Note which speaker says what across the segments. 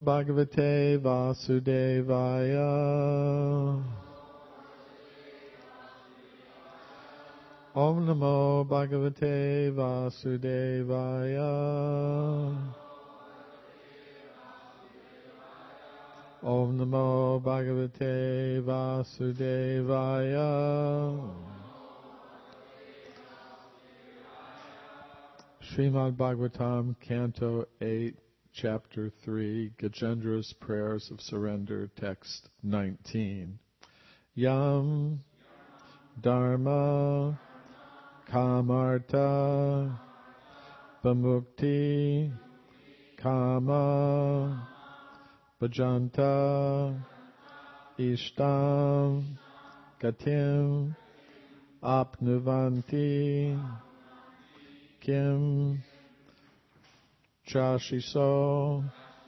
Speaker 1: Bhagavate Vasudevaya. Om Namo Bhagavate Vasudevaya. Om Namo Bhagavate Vasudevaya. Srimad Bhagavatam, Canto 8, Chapter 3, Gajendra's Prayers of Surrender, Text 19. Yam Dharma Kamarta Bamukti Kama Bhajanta Ishtam Gatim Apnuvanti Kim Chashiso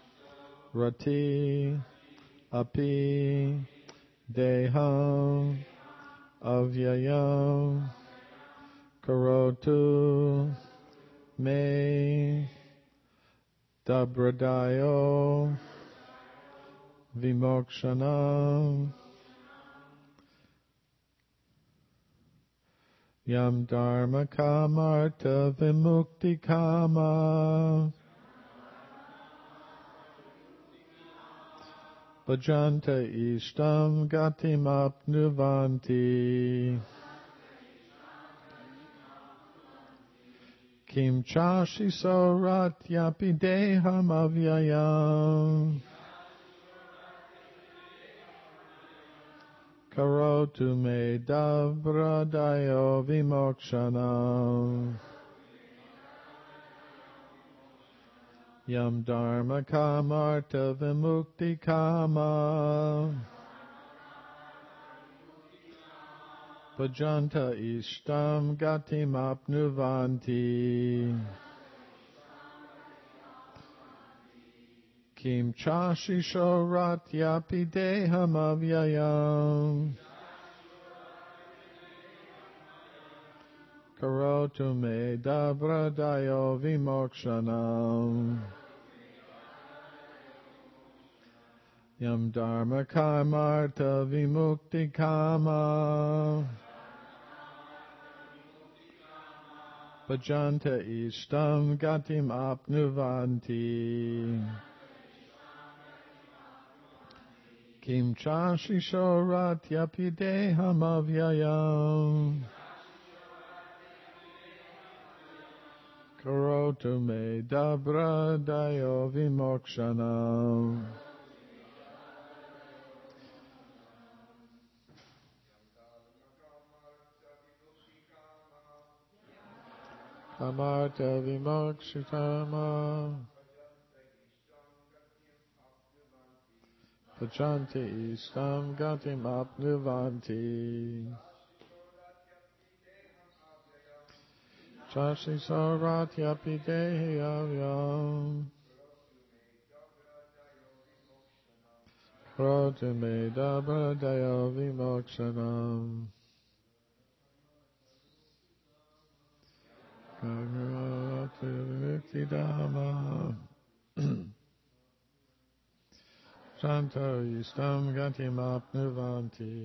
Speaker 1: Rati Api Deham Avyayam Karotu Me Dabradayo Vimokshanam Yam Dharma Kamarta Vimukti Kama Bhajanta Ishtam Gatim Apnuvanti Kim Chashi Soratyapi Deham Avyayam Karotu Me Dabradayo Vimokshanam Yam Dharma Kamarta Vimukti Kama Bhajanta Ishtam Gatim Apnuvanti Kim Chashisho Ratyapi Deham Avyayam Karotu Me Dabradayo Vimokshanam Yam Dharma Kamarta Vimukti Kama Bhajanta Ishtam Gatim Apnuvanti Kim Chashisho Ratyapi Deham Avyayam Karotu Me Dabradayo Vimokshanam Kamarta Vimokshitama Bhajanti Ishtam Gatim Apnuvanti Chashi Saratyapi Dehi Avyam Karotu Me Dabradayo Vimokshanam Kamarta Vimukti Dhamma Shanto Ishtam Gatim Apnuvanti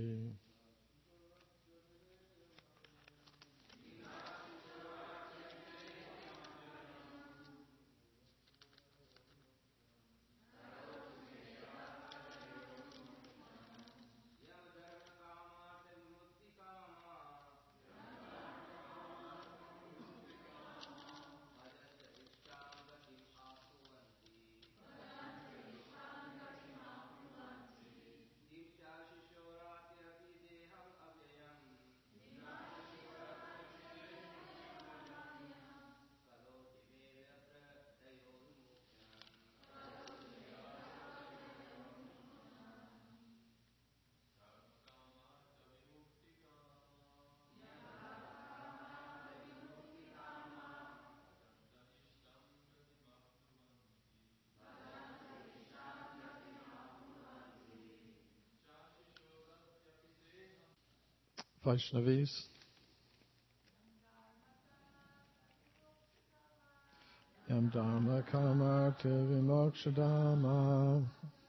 Speaker 1: Vaishnavis. Yam Dharma Kamarta Vimokshadama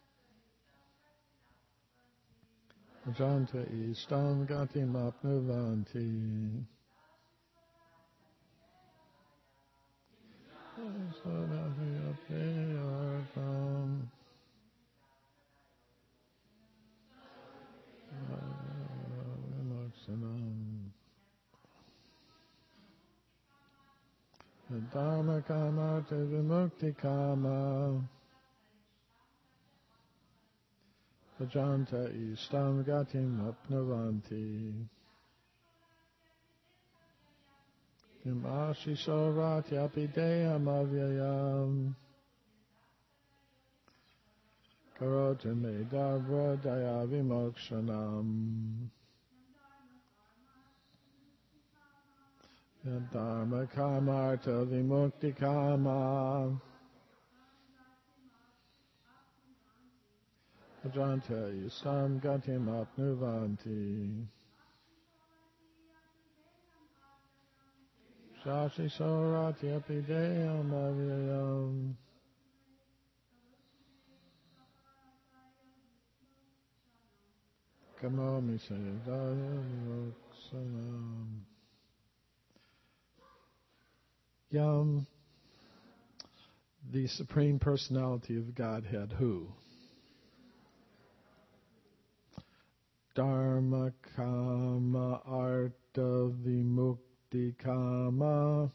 Speaker 1: Janta Ishtam Gatim Apnuvanti Dharma Kama to Vimukti Kama Bhajanta Ishtam Gatim Apnavanti Imashisho Ratyapideyam Avyayam Karota Medavra Daya Vimokshanam Dharma Kamarta Vimukti Kama Ajanta Yustam Gatim Apnuvanti Shashi Sorati Apideyam Avyayam Kamomi Sayadaya Vimoksanam Yam, the Supreme Personality of Godhead, who? Dharma Kama Artha Vimukti Kama.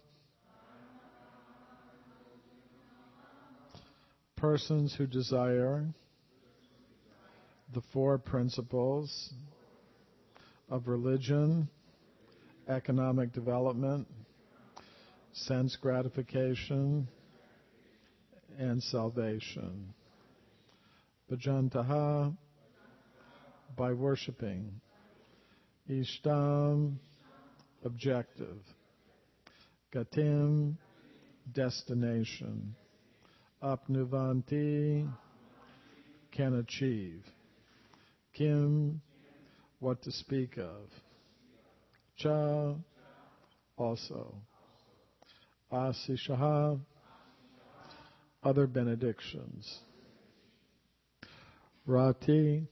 Speaker 1: Persons who desire the four principles of religion, economic development, sense gratification, and salvation. Bhajantaha, by worshiping. Ishtam, objective. Gatim, destination. Apnuvanti, can achieve. Kim, what to speak of. Cha, also. Asishaha, other benedictions. Rati,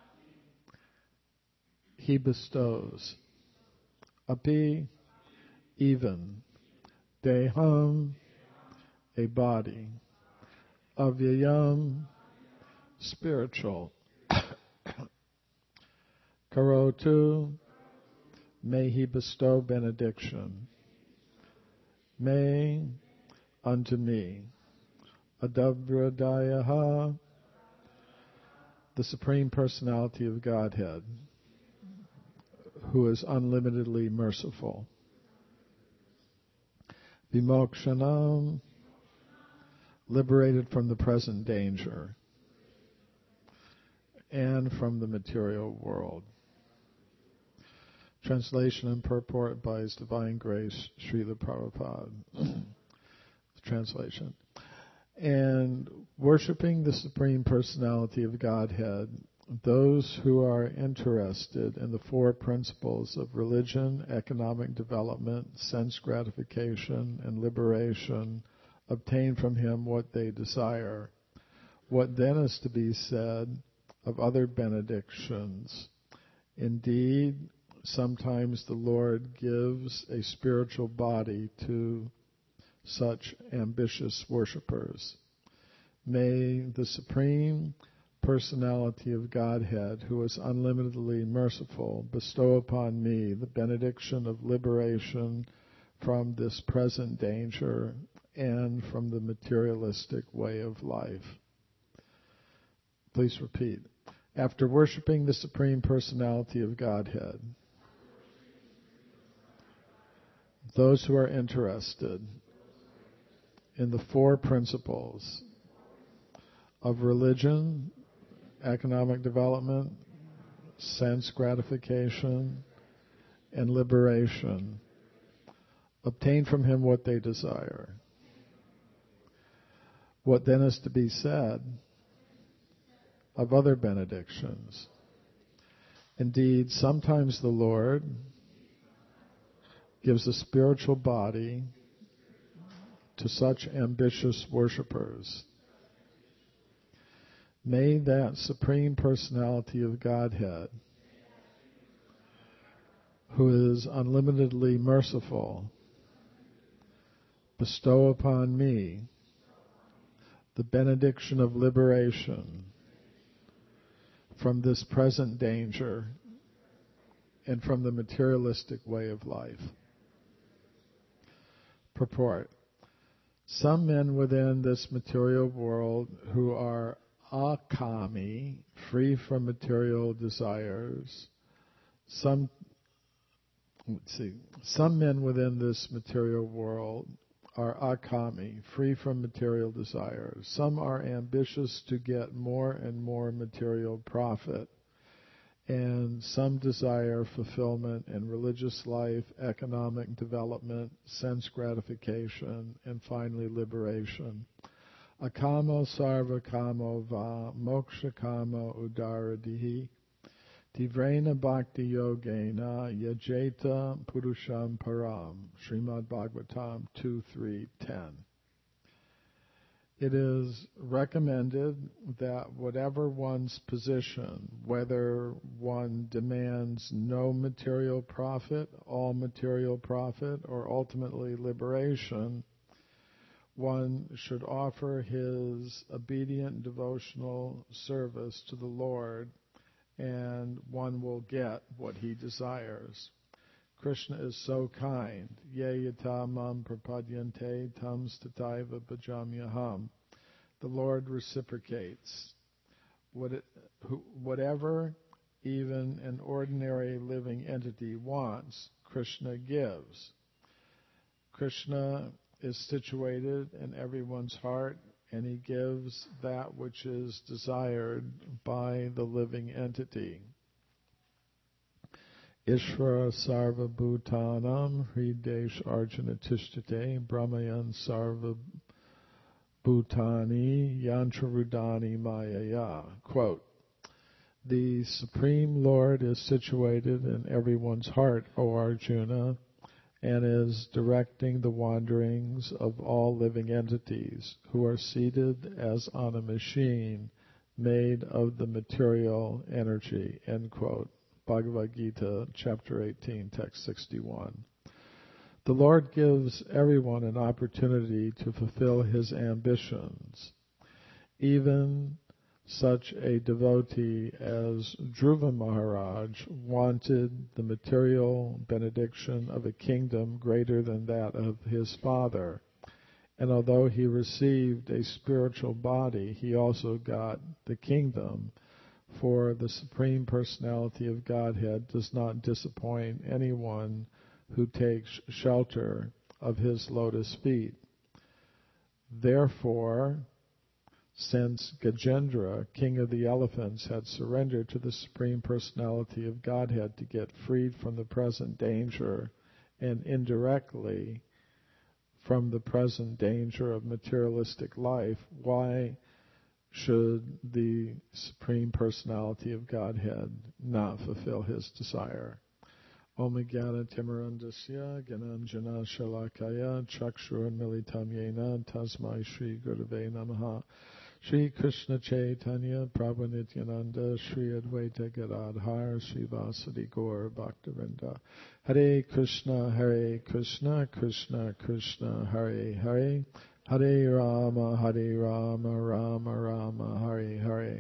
Speaker 1: he bestows. Api, even. Deham, a body. Avyayam, spiritual. Karotu, may he bestow benediction. May unto me. Adavridayaha, the Supreme Personality of Godhead, who is unlimitedly merciful. Vimokshanam, liberated from the present danger and from the material world. Translation and purport by His Divine Grace, Srila Prabhupada. Translation. And worshiping the Supreme Personality of Godhead, those who are interested in the four principles of religion, economic development, sense gratification, and liberation obtain from Him what they desire. What then is to be said of other benedictions? Indeed, sometimes the Lord gives a spiritual body to such ambitious worshippers. May the Supreme Personality of Godhead, who is unlimitedly merciful, bestow upon me the benediction of liberation from this present danger and from the materialistic way of life. Please repeat. After worshiping the Supreme Personality of Godhead, those who are interested in the four principles of religion, economic development, sense gratification, and liberation obtain from Him what they desire. What then is to be said of other benedictions? Indeed, sometimes the Lord gives a spiritual body to such ambitious worshippers. May that Supreme Personality of Godhead, who is unlimitedly merciful, bestow upon me the benediction of liberation from this present danger and from the materialistic way of life. Purport. Some men within this material world who are akami, free from material desires, some men within this material world are akami, free from material desires. Some are ambitious to get more and more material profit, and some desire fulfillment in religious life, economic development, sense gratification, and finally liberation. Akamo sarva kamo va moksha kamo udaradihi Divrena Bhakti Yogena Yajeta Purusham Param, Srimad Bhagavatam 2.3.10. It is recommended that whatever one's position, whether one demands no material profit, all material profit, or ultimately liberation, one should offer his obedient devotional service to the Lord, and one will get what he desires. Krishna is so kind. Ye yata mam prapadyante tam stataiva bhajamyaham. The Lord reciprocates. Whatever even an ordinary living entity wants, Krishna gives. Krishna is situated in everyone's heart, and he gives that which is desired by the living entity. Ishvara sarva bhutanam hridesh arjuna tishtate brahmayan sarva bhutani yantrarudani mayaya. Quote, the Supreme Lord is situated in everyone's heart, O Arjuna, and is directing the wanderings of all living entities who are seated as on a machine made of the material energy. End quote. Bhagavad Gita, chapter 18, text 61. The Lord gives everyone an opportunity to fulfill his ambitions. Even such a devotee as Dhruva Maharaj wanted the material benediction of a kingdom greater than that of his father. And although he received a spiritual body, he also got the kingdom, for the Supreme Personality of Godhead does not disappoint anyone who takes shelter of his lotus feet. Therefore, since Gajendra, king of the elephants, had surrendered to the Supreme Personality of Godhead to get freed from the present danger and indirectly from the present danger of materialistic life, why should the Supreme Personality of Godhead not fulfill his desire? Om Jnana Timirandasya Gyananjana Shalakaya Chakshur Militam Yena Tasmai Shri Gurave Namaha. Shri Krishna Chaitanya Prabhu Nityananda Shri Advaita Gadadhar Shri Vasadi Gaur Bhaktivinoda. Hare Krishna Krishna Krishna Hare Hare, Hare Rama Rama Rama Hare Hare.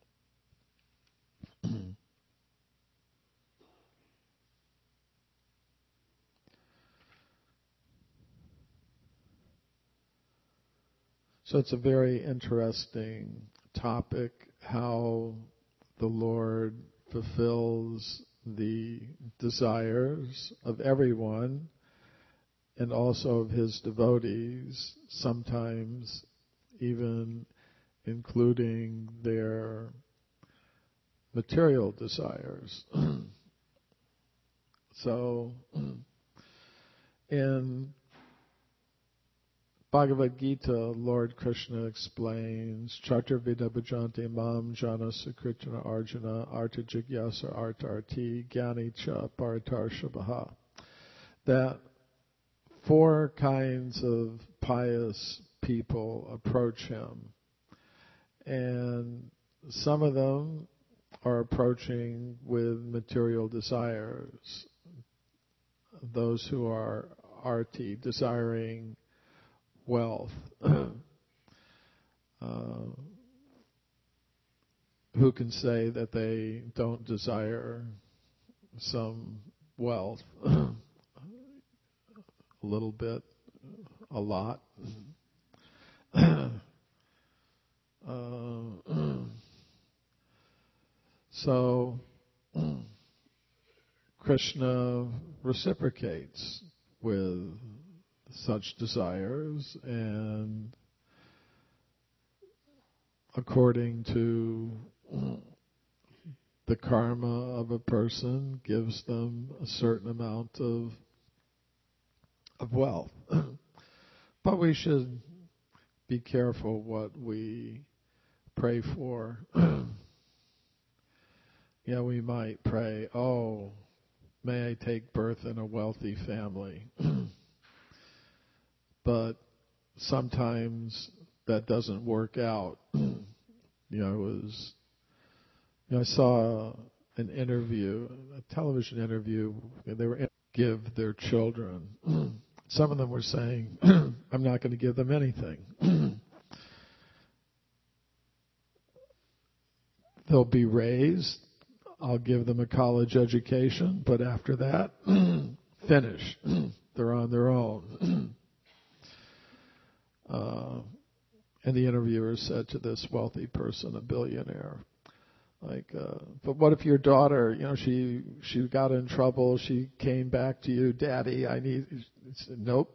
Speaker 1: So it's a very interesting topic, how the Lord fulfills the desires of everyone and also of his devotees, sometimes even including their material desires. So, in Bhagavad Gita, Lord Krishna explains, Chaturvida bhajanti mam jana sukritana arjuna arta jigyasa arta arti gyani cha paratar shabaha, that four kinds of pious people approach him. And some of them are approaching with material desires. Those who are arti, desiring wealth. Who can say that they don't desire some wealth? A little bit, a lot. So Krishna reciprocates with such desires, and according to the karma of a person, gives them a certain amount of wealth. But we should be careful what we pray for. Yeah, we might pray, oh, may I take birth in a wealthy family. But sometimes that doesn't work out. I saw an interview, a television interview, and they were give their children. Some of them were saying, I'm not going to give them anything. They'll be raised. I'll give them a college education, but after that, finish. They're on their own. And the interviewer said to this wealthy person, a billionaire, but what if your daughter, she got in trouble, she came back to you, Daddy, he said, nope.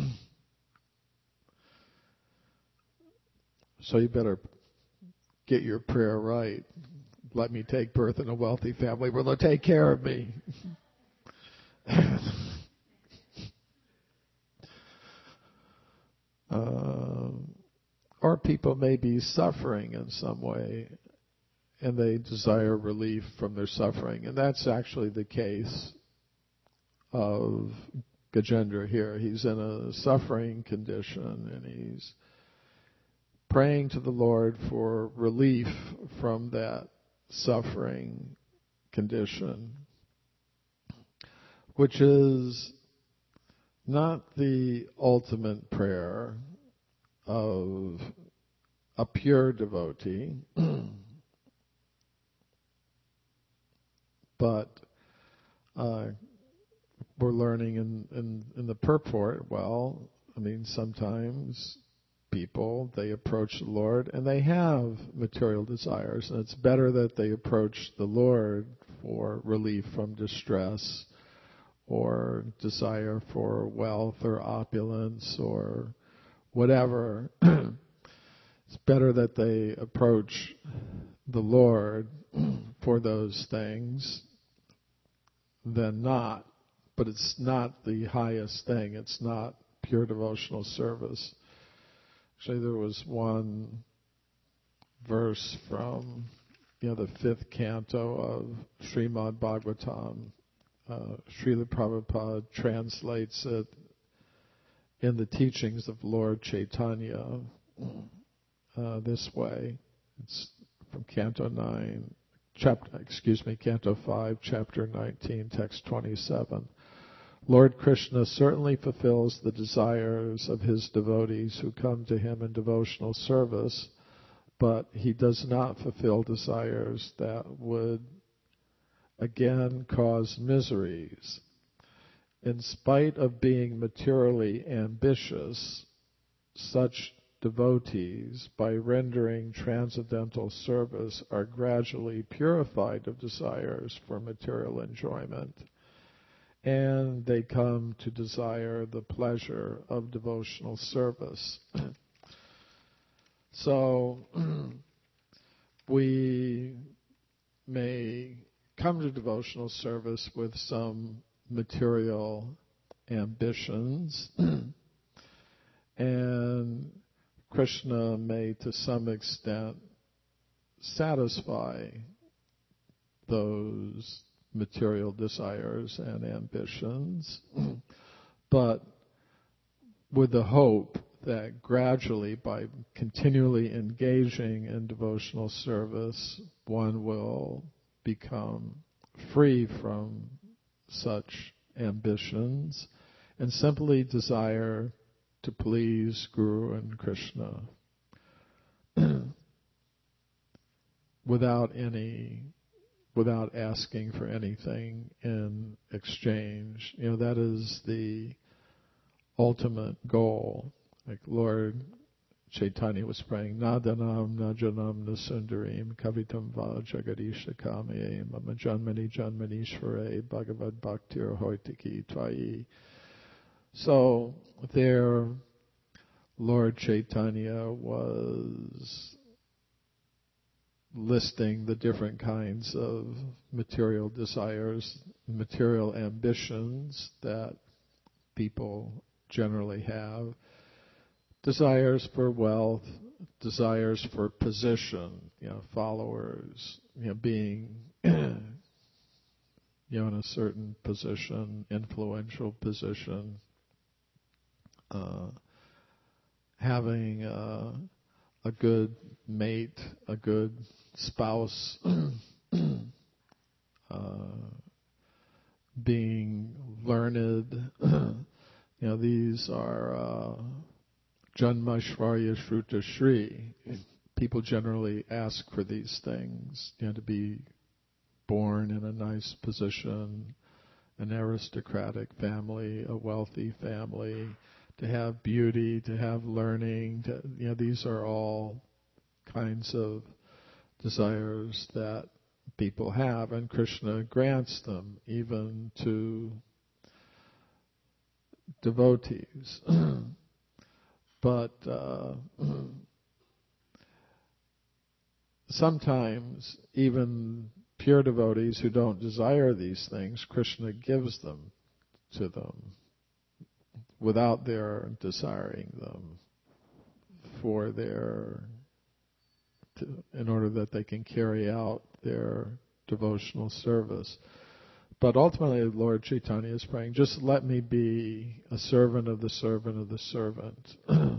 Speaker 1: So you better get your prayer right. Let me take birth in a wealthy family where they'll take care of me. Or people may be suffering in some way, and they desire relief from their suffering. And that's actually the case of Gajendra here. He's in a suffering condition, and he's praying to the Lord for relief from that suffering condition, which is not the ultimate prayer of a pure devotee, but we're learning in the purport, sometimes people, they approach the Lord and they have material desires, and it's better that they approach the Lord for relief from distress or desire for wealth or opulence or whatever. It's better that they approach the Lord for those things than not. But it's not the highest thing. It's not pure devotional service. Actually, there was one verse from the 5th canto of Srimad Bhagavatam. Srila Prabhupada translates it in the teachings of Lord Chaitanya this way. It's from Canto 5, Chapter 19, Text 27. Lord Krishna certainly fulfills the desires of his devotees who come to him in devotional service, but he does not fulfill desires that would again cause miseries. In spite of being materially ambitious, such devotees, by rendering transcendental service, are gradually purified of desires for material enjoyment, and they come to desire the pleasure of devotional service. So we may come to devotional service with some material ambitions, and Krishna may to some extent satisfy those material desires and ambitions, but with the hope that gradually, by continually engaging in devotional service, one will become free from such ambitions and simply desire to please Guru and Krishna without asking for anything in exchange. That is the ultimate goal. Like Lord Chaitanya was praying, Nadanam Najanam Nasundarim Kavitam Va Jagarisha Kame Mama Janmani Janmanishvare Bhagavad Bhaktir Hoitiki Tvayi. So there Lord Chaitanya was listing the different kinds of material desires, material ambitions that people generally have. Desires for wealth, desires for position, followers, being, in a certain position, influential position, having a good mate, a good spouse, being learned. These are Janma Shvarya Shruta Shri. People generally ask for these things, to be born in a nice position, an aristocratic family, a wealthy family, to have beauty, to have learning. These are all kinds of desires that people have, and Krishna grants them even to devotees. But sometimes even pure devotees who don't desire these things, Krishna gives them to them without their desiring them in order that they can carry out their devotional service. But ultimately, Lord Chaitanya is praying, just let me be a servant of the servant of the servant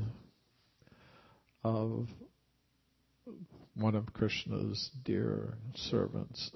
Speaker 1: of one of Krishna's dear servants.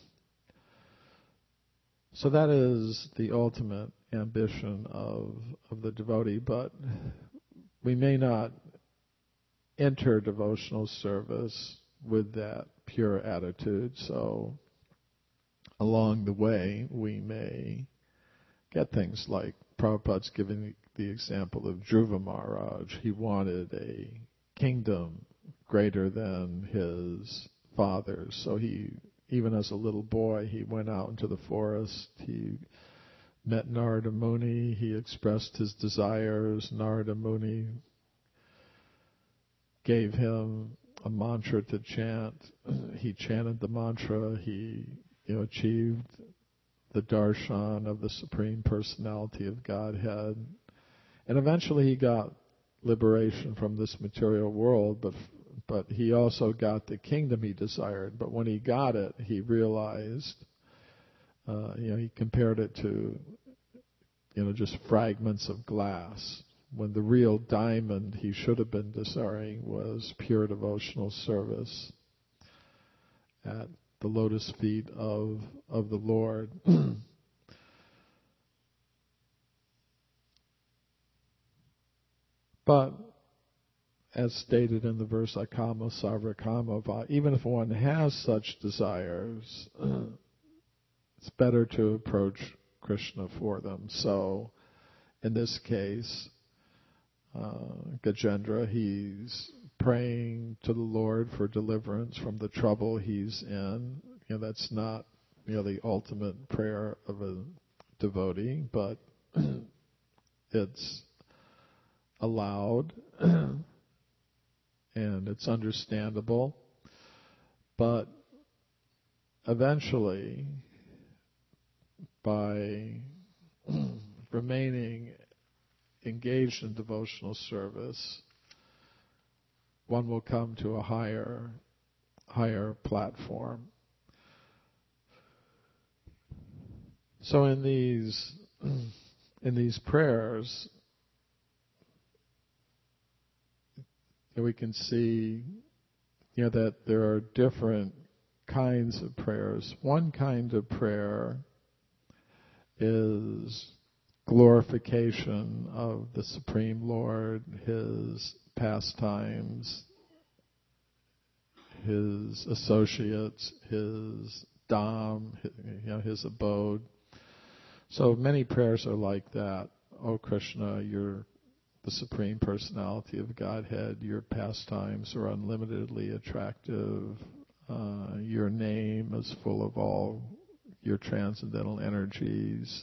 Speaker 1: So that is the ultimate ambition of the devotee, but we may not enter devotional service with that pure attitude, so along the way we may get things like Prabhupada's giving the example of Dhruva Maharaj. He wanted a kingdom greater than his father's, so he, even as a little boy, he went out into the forest, he met Narada Muni, he expressed his desires. Narada Muni gave him a mantra to chant. He chanted the mantra. He achieved the darshan of the Supreme Personality of Godhead. And eventually he got liberation from this material world, but he also got the kingdom he desired. But when he got it, he realized, he compared it to, just fragments of glass, when the real diamond he should have been desiring was pure devotional service at the lotus feet of the Lord. But as stated in the verse, Akama Sarva Kama Va, even if one has such desires, it's better to approach Krishna for them. So in this case, Gajendra, he's praying to the Lord for deliverance from the trouble he's in. That's not the ultimate prayer of a devotee, but it's allowed and it's understandable. But eventually, by remaining engaged in devotional service, one will come to a higher platform. So in these prayers, we can see, that there are different kinds of prayers. One kind of prayer is glorification of the Supreme Lord, His pastimes, His associates, His Dham, His abode. So many prayers are like that. O Krishna, you're the Supreme Personality of Godhead. Your pastimes are unlimitedly attractive. Your name is full of all your transcendental energies.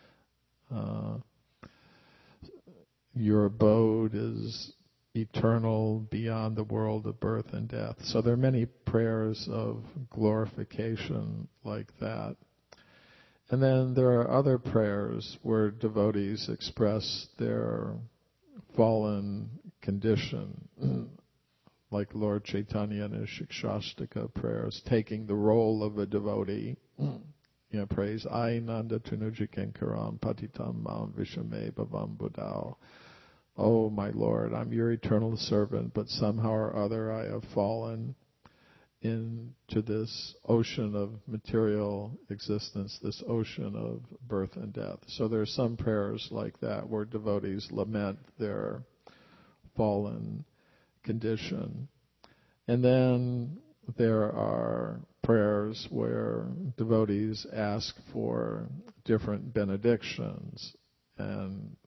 Speaker 1: Your abode is eternal beyond the world of birth and death. So there are many prayers of glorification like that. And then there are other prayers where devotees express their fallen condition, like Lord Chaitanya in his Shikshashtaka prayers, taking the role of a devotee. Praise Ai Nanda Tunujikankaram Patitam Mam Vishame Bhavam Buddhao. Oh my Lord, I'm your eternal servant, but somehow or other I have fallen into this ocean of material existence, this ocean of birth and death. So there are some prayers like that where devotees lament their fallen condition. And then there are prayers where devotees ask for different benedictions, and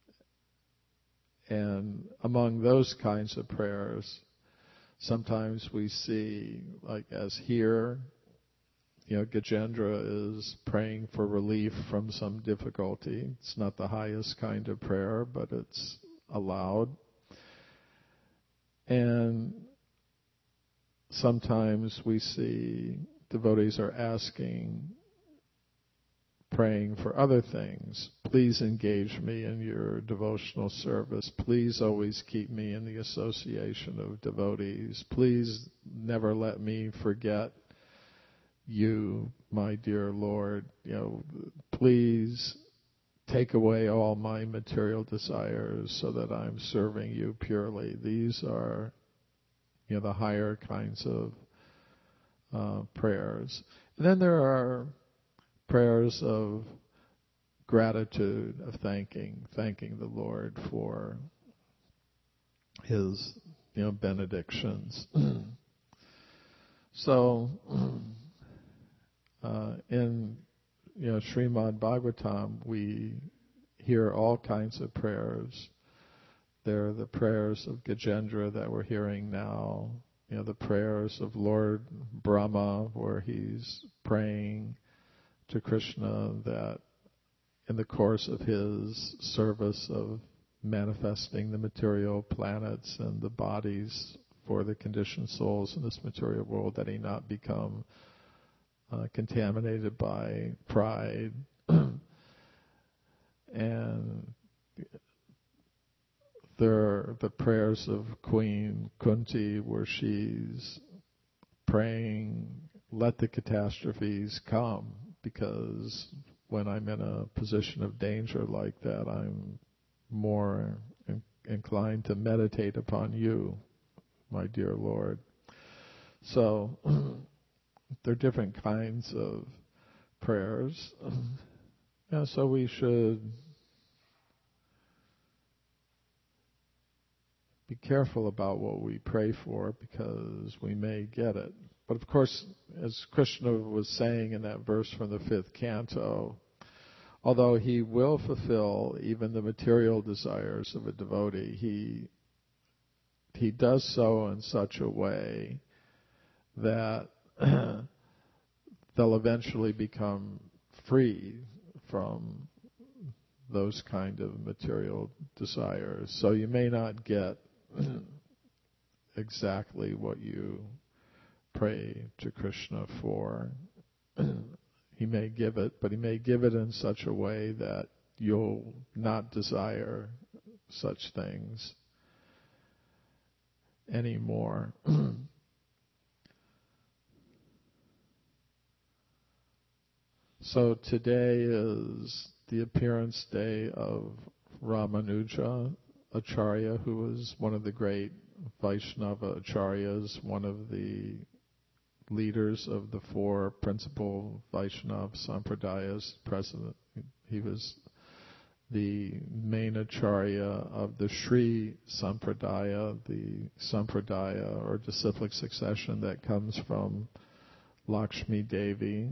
Speaker 1: among those kinds of prayers, sometimes we see, like as here, Gajendra is praying for relief from some difficulty. It's not the highest kind of prayer, but it's allowed. And sometimes we see devotees are praying for other things. Please engage me in your devotional service. Please always keep me in the association of devotees. Please never let me forget you, my dear Lord. Please take away all my material desires so that I'm serving you purely. These are, the higher kinds of prayers. And then there are prayers of gratitude, of thanking the Lord for His, benedictions. So, in Srimad Bhagavatam, we hear all kinds of prayers. There are the prayers of Gajendra that we're hearing now. The prayers of Lord Brahma, where he's praying to Krishna that in the course of his service of manifesting the material planets and the bodies for the conditioned souls in this material world, that he not become contaminated by pride. And there are the prayers of Queen Kunti, where she's praying, let the catastrophes come, because when I'm in a position of danger like that, I'm more inclined to meditate upon you, my dear Lord. So there are different kinds of prayers. So we should be careful about what we pray for, because we may get it. But of course, as Krishna was saying in that verse from the 5th canto, although he will fulfill even the material desires of a devotee, he does so in such a way that they'll eventually become free from those kind of material desires. So you may not get exactly what you pray to Krishna for. He may give it, but he may give it in such a way that you'll not desire such things anymore. So today is the appearance day of Ramanuja Acharya, who was one of the great Vaishnava Acharyas, one of the leaders of the four principal Vaishnava Sampradayas, president. He was the main Acharya of the Sri Sampradaya, the Sampradaya or disciplic succession that comes from Lakshmi Devi.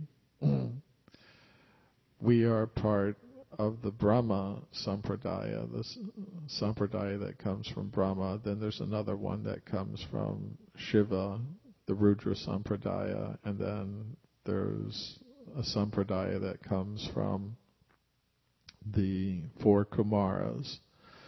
Speaker 1: We are part of the Brahma Sampradaya, the Sampradaya that comes from Brahma. Then there's another one that comes from Shiva, the Rudra Sampradaya, and then there's a Sampradaya that comes from the four Kumaras.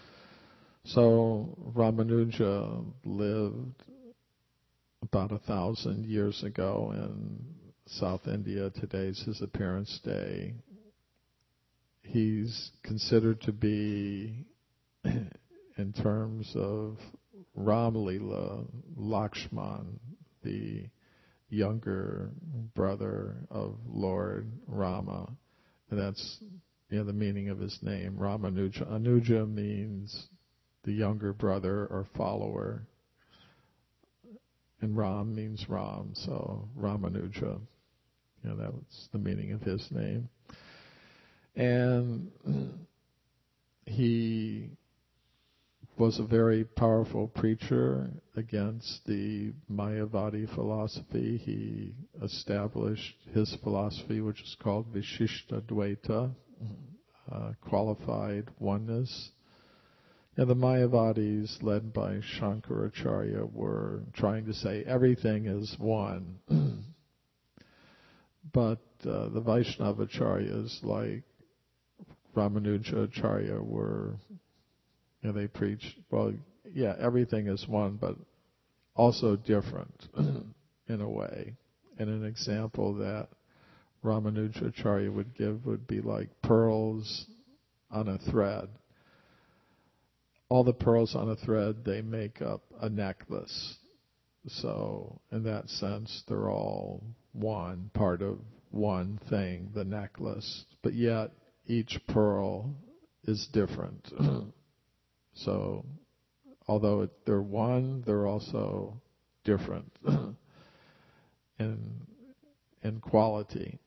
Speaker 1: So Ramanuja lived about 1,000 years ago in South India. Today's his appearance day. He's considered to be, in terms of Ram Leela, Lakshman, the younger brother of Lord Rama. And that's the meaning of his name, Ramanuja. Anuja means the younger brother or follower, and Ram means Ram, so Ramanuja. That was the meaning of his name. And he was a very powerful preacher against the Mayavadi philosophy. He established his philosophy, which is called Vishishta Dvaita, qualified oneness. And the Mayavadis, led by Shankaracharya, were trying to say everything is one. But the Vaishnava Acharyas, like Ramanuja Acharya, they preached, everything is one, but also different in a way. And an example that Ramanuja Acharya would give would be like pearls on a thread. All the pearls on a thread, they make up a necklace. So in that sense, they're all one, part of one thing, the necklace. But yet, each pearl is different. So, although they're one, they're also different in quality.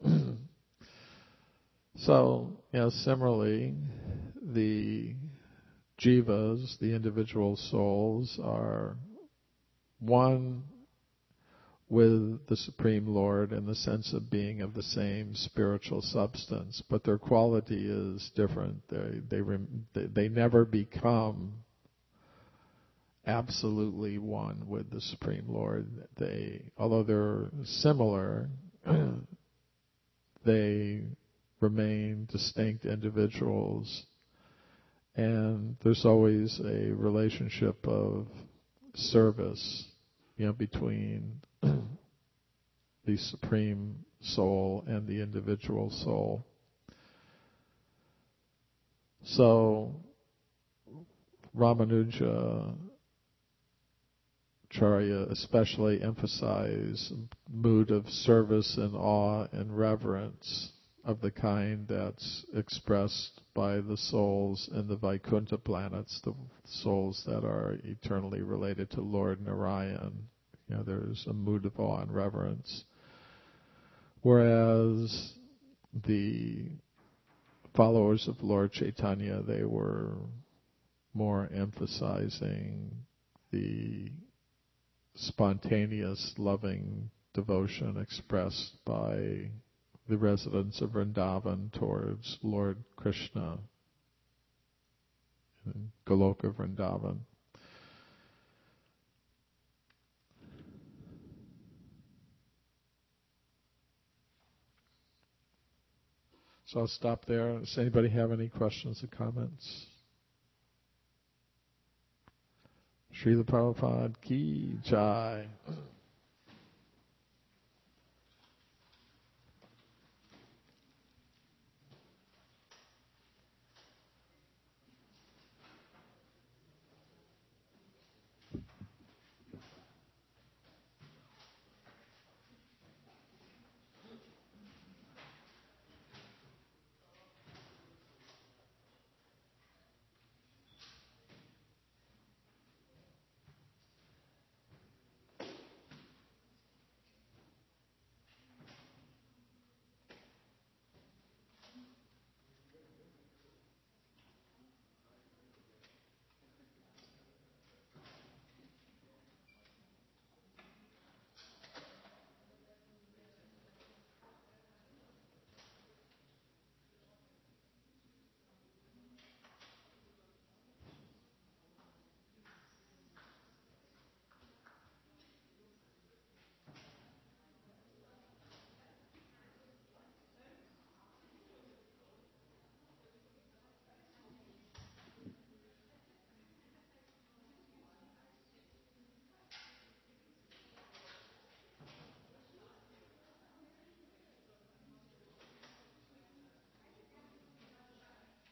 Speaker 1: So, similarly, the jivas, the individual souls, are one with the Supreme Lord in the sense of being of the same spiritual substance, but their quality is different. They never become absolutely one with the Supreme Lord. Although they're similar, they remain distinct individuals, and there's always a relationship of service, between the Supreme Soul and the individual soul. So Ramanuja Acharya especially emphasized mood of service and awe and reverence of the kind that's expressed by the souls in the Vaikuntha planets, the souls that are eternally related to Lord Narayan. There's a mood of awe and reverence. Whereas the followers of Lord Chaitanya, they were more emphasizing the spontaneous, loving devotion expressed by the residents of Vrindavan towards Lord Krishna in Goloka Vrindavan. So I'll stop there. Does anybody have any questions or comments? Srila Prabhupada ki jai.